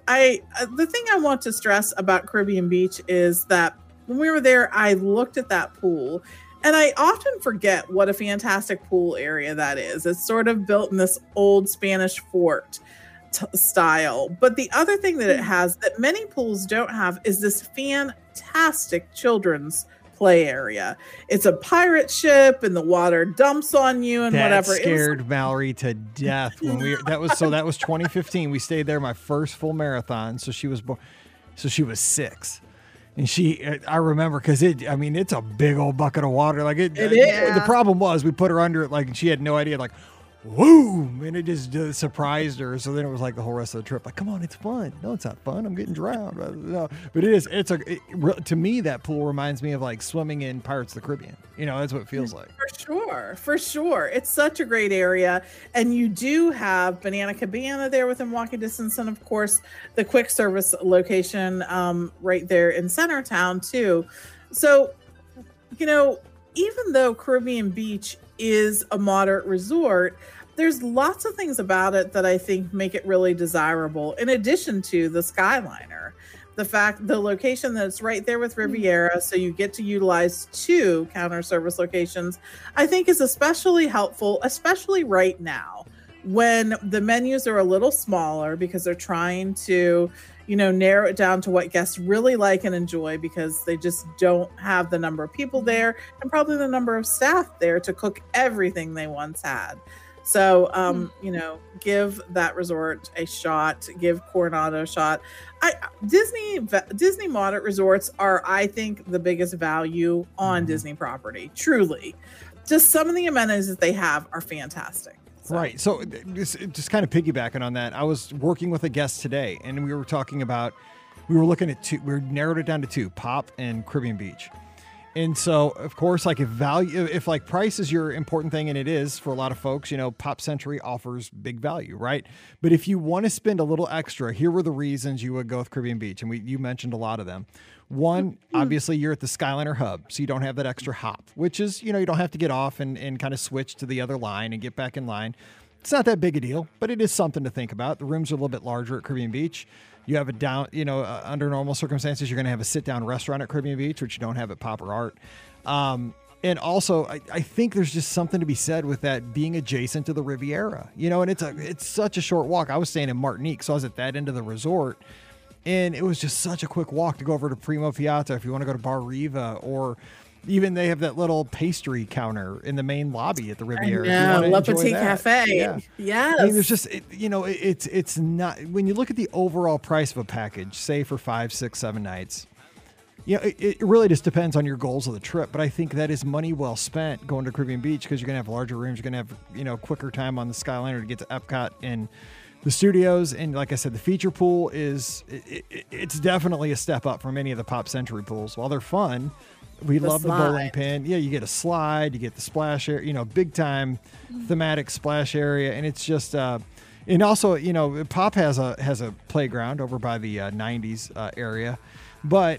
I uh, the thing I want to stress about Caribbean Beach is that when we were there, I looked at that pool and I often forget what a fantastic pool area that is. It's sort of built in this old Spanish fort t- style. But the other thing that it has that many pools don't have is this fantastic children's play area. It's a pirate ship and the water dumps on you and that whatever. scared it was, Mallory to death when we that was so that was twenty fifteen. We stayed there my first full marathon, so she was born so she was six. And she, I remember, because it, I mean, it's a big old bucket of water. Like it, It uh, is. The problem was we put her under it, like, and she had no idea, like, whoa, and it just uh, surprised her. So then it was like the whole rest of the trip, like, come on, it's fun. No, it's not fun. I'm getting drowned. But, no, but it is. It's a it, to me that pool reminds me of like swimming in Pirates of the Caribbean. You know, that's what it feels like. For sure, for sure. It's such a great area. And you do have Banana Cabana there within walking distance. And of course, the quick service location um, right there in Centertown too. So, you know, even though Caribbean Beach is a moderate resort, there's lots of things about it that I think make it really desirable, in addition to the Skyliner. The fact, the location that it's right there with Riviera, so you get to utilize two counter service locations, I think is especially helpful, especially right now when the menus are a little smaller because they're trying to, you know, narrow it down to what guests really like and enjoy because they just don't have the number of people there and probably the number of staff there to cook everything they once had. So, um, you know, give that resort a shot, give Coronado a shot. I Disney Disney moderate resorts are, I think, the biggest value on Disney property. Truly. Just some of the amenities that they have are fantastic. So. Right. So just, just kind of piggybacking on that, I was working with a guest today and we were talking about, we were looking at two, we narrowed it down to two, Pop and Caribbean Beach. And so, of course, like if value, if like price is your important thing, and it is for a lot of folks, you know, Pop Century offers big value, right? But if you want to spend a little extra, here were the reasons you would go with Caribbean Beach. And we, you mentioned a lot of them. One, obviously you're at the Skyliner hub, so you don't have that extra hop, which is, you know, you don't have to get off and, and kind of switch to the other line and get back in line. It's not that big a deal, but it is something to think about. The rooms are a little bit larger at Caribbean Beach. You have a down, you know, uh, under normal circumstances, you're going to have a sit-down restaurant at Caribbean Beach, which you don't have at Pop or Art. Um, and also, I, I think there's just something to be said with that being adjacent to the Riviera, you know, and it's a it's such a short walk. I was staying in Martinique, so I was at that end of the resort, and it was just such a quick walk to go over to Primo Piata if you want to go to Bar Riva, or even they have that little pastry counter in the main lobby at the Riviera. Yeah, if Le enjoy Petit that. Cafe. Yeah. Yes. I mean, there's just, it, you know, it, it's it's not, when you look at the overall price of a package, say for five, six, seven nights, you know, it, it really just depends on your goals of the trip. But I think that is money well spent going to Caribbean Beach because you're going to have larger rooms. You're going to have, you know, quicker time on the Skyliner to get to Epcot and the studios. And like I said, the feature pool is, it, it, it's definitely a step up from any of the Pop Century pools. While they're fun, we The love slide. the bowling pin. Yeah, you get a slide, you get the splash area, you know, big time thematic splash area. And it's just, uh, and also, you know, Pop has a has a playground over by the uh, nineties uh, area. But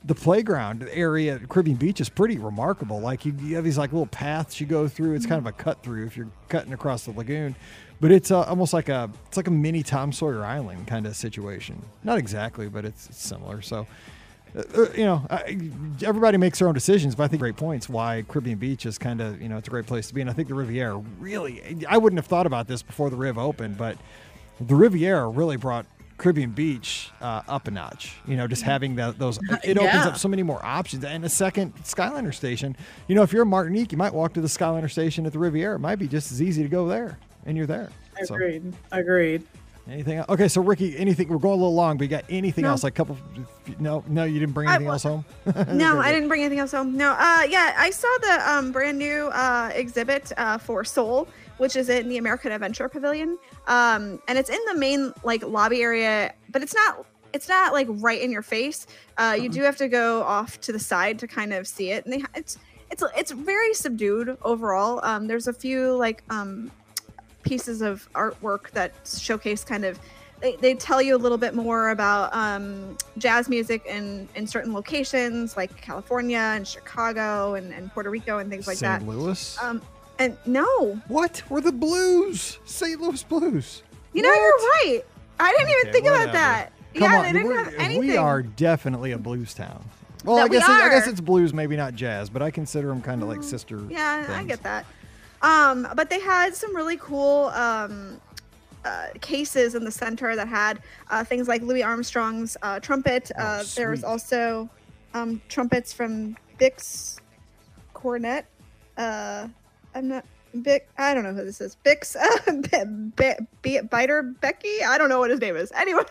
the playground area at Caribbean Beach is pretty remarkable. Like you, you have these like little paths you go through. It's kind of a cut through if you're cutting across the lagoon, but it's uh, almost like a it's like a mini Tom Sawyer Island kind of situation. Not exactly, but it's, it's similar. So. Uh, you know, I, everybody makes their own decisions, but I think great points why Caribbean Beach is kind of, you know, it's a great place to be. And I think the Riviera really, I wouldn't have thought about this before the Riv opened, but the Riviera really brought Caribbean Beach uh, up a notch. You know, just having that, those, it opens Yeah. up so many more options. And a second Skyliner station, you know, if you're in Martinique, you might walk to the Skyliner station at the Riviera. It might be just as easy to go there, and you're there. So. Agreed. Agreed. Anything else? Okay, so Ricky, anything? We're going a little long, but you got anything No. else? Like a couple? No, no, you didn't bring I- anything else home. No, I didn't bring anything else home. No, uh, yeah, I saw the um, brand new uh, exhibit uh, for Seoul, which is in the American Adventure Pavilion, um, and it's in the main like lobby area, but it's not. It's not like right in your face. Uh, you do have to go off to the side to kind of see it, and they, it's it's it's very subdued overall. Um, there's a few like um, pieces of artwork that showcase kind of. They, they tell you a little bit more about um, jazz music in, in certain locations like California and Chicago and, and Puerto Rico and things like Saint that. Louis? Um, and no, What? We're the Blues. Saint Louis Blues. you know, What? you're right. I didn't even Okay, think whatever. about that. Come yeah, on, they didn't we're- have anything. We are definitely a blues town. Well, That I we guess it, I guess are. it's blues, maybe not jazz, but I consider them kind of like sister. Yeah, I things. get that. Um, but they had some really cool um, uh, cases in the center that had uh, things like Louis Armstrong's uh, trumpet. Oh, Uh, there was sweet. also um, trumpets from Bix Cornet. Uh, I'm not Bic. I don't know who this is. Bix uh, B- B- B- Biter Becky. I don't know what his name is. Anyway.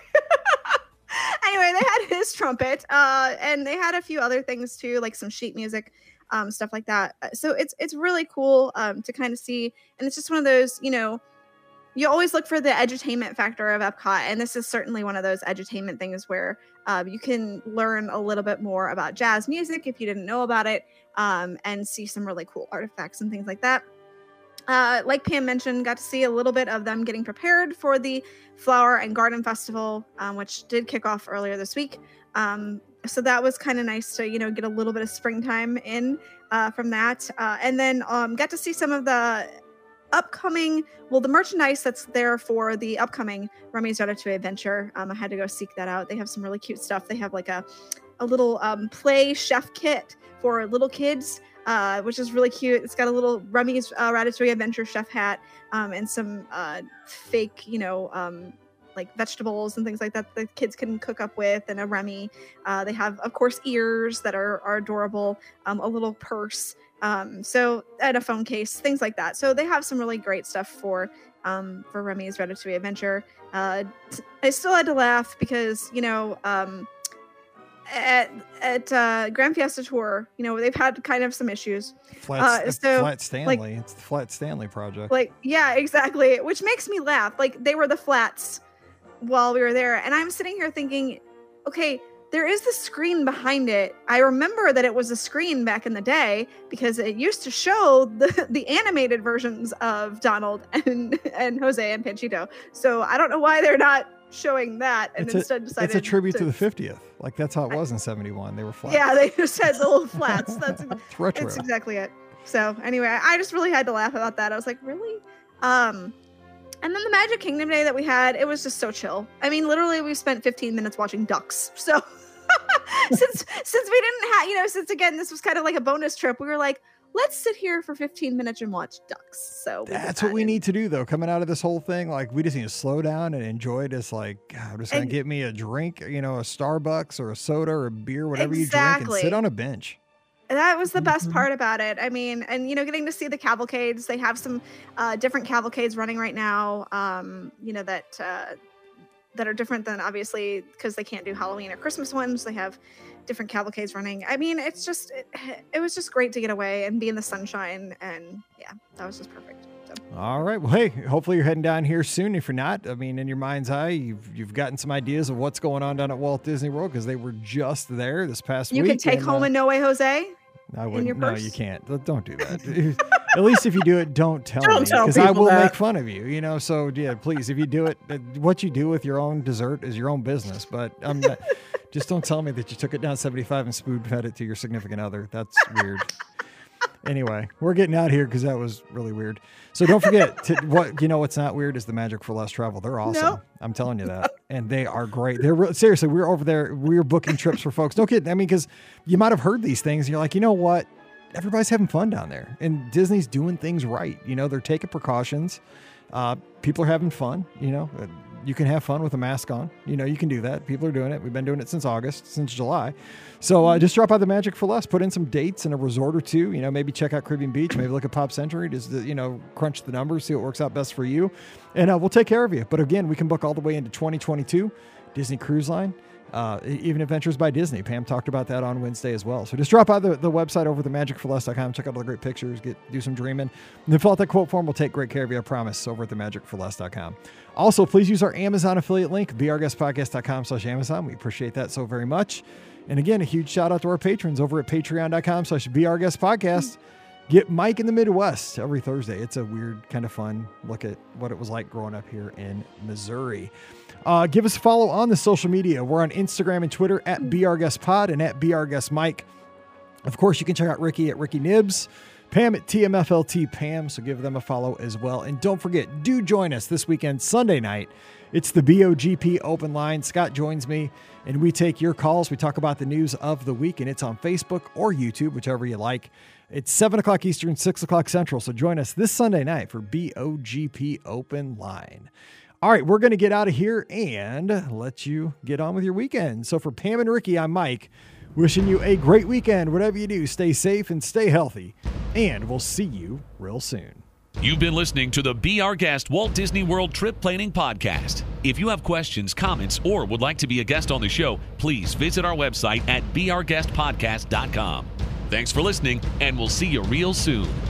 Anyway, they had his trumpet, uh, and they had a few other things too, like some sheet music, um, stuff like that. Uh, So it's it's really cool um, to kind of see, and it's just one of those, you know, you always look for the edutainment factor of Epcot, and this is certainly one of those edutainment things where um, you can learn a little bit more about jazz music if you didn't know about it, um, and see some really cool artifacts and things like that. Uh, like Pam mentioned, got to see a little bit of them getting prepared for the Flower and Garden Festival, um, which did kick off earlier this week. Um, so that was kind of nice to, you know, get a little bit of springtime in uh, from that. Uh, and then um, got to see some of the upcoming, well, the merchandise that's there for the upcoming Remy's Ratatouille Adventure. Um, I had to go seek that out. They have some really cute stuff. They have like a, a little um, play chef kit for little kids. Uh, which is really cute. It's got a little Remy's uh, Ratatouille Adventure chef hat um, and some uh, fake, you know, um, like vegetables and things like that the kids can cook up with, and a Remy. Uh, they have, of course, ears that are, are adorable, um, a little purse, um, so and a phone case, things like that. So they have some really great stuff for um, for Remy's Ratatouille Adventure. Uh, t- I still had to laugh because, you know, um, at at uh, Grand Fiesta Tour, you know, they've had kind of some issues. Flat, Uh, it's so, Flat Stanley. It's the Flat Stanley project. Like, yeah, exactly. Which makes me laugh. Like, they were the flats while we were there. And I'm sitting here thinking, okay, there is the screen behind it. I remember that it was a screen back in the day because it used to show the, the animated versions of Donald and, and Jose and Panchito. So I don't know why they're not showing that and it's instead a, decided it's a tribute to, to the fiftieth. Like that's how it was in seventy-one. They were flat. Yeah, they just had the little flats. That's It's retro. It's exactly it. So anyway, I just really had to laugh about that. I was like, really? Um, and then the Magic Kingdom day that we had, it was just so chill. I mean, literally, we spent fifteen minutes watching ducks. So since since we didn't have, you know, since again this was kind of like a bonus trip, we were like, let's sit here for fifteen minutes and watch ducks. So we did That's that. what we And- need to do, though. Coming out of this whole thing, like we just need to slow down and enjoy this. Like, God, I'm just gonna And- get me a drink, you know, a Starbucks or a soda or a beer, whatever you drink, and Exactly. sit on a bench. That was the best Mhm. part about it. I mean, and you know, getting to see the cavalcades. They have some uh, different cavalcades running right now. Um, you know that uh, that are different than obviously because they can't do Halloween or Christmas ones. They have different cavalcades running. I mean, it's just it, it was just great to get away and be in the sunshine, and yeah, that was just perfect. So. All right. Well, hey, hopefully you're heading down here soon. If you're not, I mean, in your mind's eye, you've you've gotten some ideas of what's going on down at Walt Disney World because they were just there this past You week. can take and, home uh, a No Way Jose. I in wouldn't. your No, purse? you can't. Don't do that. At least if you do it, don't tell Don't me, tell because I people will that. make fun of you. You know, so yeah, please, if you do it, uh, what you do with your own dessert is your own business. But I'm not, just don't tell me that you took it down seventy-five and spoon fed it to your significant other. That's weird. Anyway, we're getting out here because that was really weird. So don't forget to, what you know. What's not weird is the Magic for Less travel. They're awesome. Nope. I'm telling you that, and they are great. They're re- seriously. We're over there. We're booking trips for folks. No kidding. I mean, because you might have heard these things. And you're like, you know what? Everybody's having fun down there, and Disney's doing things right. You know, they're taking precautions. Uh, people are having fun. You know, uh, you can have fun with a mask on. You know, you can do that. People are doing it. We've been doing it since August, since July. So uh, just drop by the Magic for Less. Put in some dates and a resort or two. You know, maybe check out Caribbean Beach. Maybe look at Pop Century. Just you know, crunch the numbers, see what works out best for you, and uh, we'll take care of you. But again, we can book all the way into twenty twenty-two. Disney Cruise Line. Uh, even Adventures by Disney. Pam talked about that on Wednesday as well. So just drop by the, the website over at the magic for less dot com. Check out all the great pictures. Get do some dreaming. And then fill out that quote form. We'll take great care of you, I promise, over at the magic for less dot com. Also, please use our Amazon affiliate link, be our guest podcast dot com slash Amazon. We appreciate that so very much. And again, a huge shout out to our patrons over at patreon dot com slash be our guest podcast. Get Mike in the Midwest every Thursday. It's a weird, kind of fun look at what it was like growing up here in Missouri. Uh, give us a follow on the social media. We're on Instagram and Twitter at BeOurGuestPod and at BeOurGuestMike. Of course, you can check out Ricky at Ricky Nibs, Pam at T M F L T Pam, so give them a follow as well. And don't forget, do join us this weekend, Sunday night. It's the B O G P Open Line. Scott joins me, and we take your calls. We talk about the news of the week, and it's on Facebook or YouTube, whichever you like. It's seven o'clock Eastern, six o'clock Central, so join us this Sunday night for B O G P Open Line. All right, we're going to get out of here and let you get on with your weekend. So for Pam and Ricky, I'm Mike, wishing you a great weekend. Whatever you do, stay safe and stay healthy, and we'll see you real soon. You've been listening to the Be Our Guest Walt Disney World Trip Planning Podcast. If you have questions, comments, or would like to be a guest on the show, please visit our website at be our guest podcast dot com. Thanks for listening, and we'll see you real soon.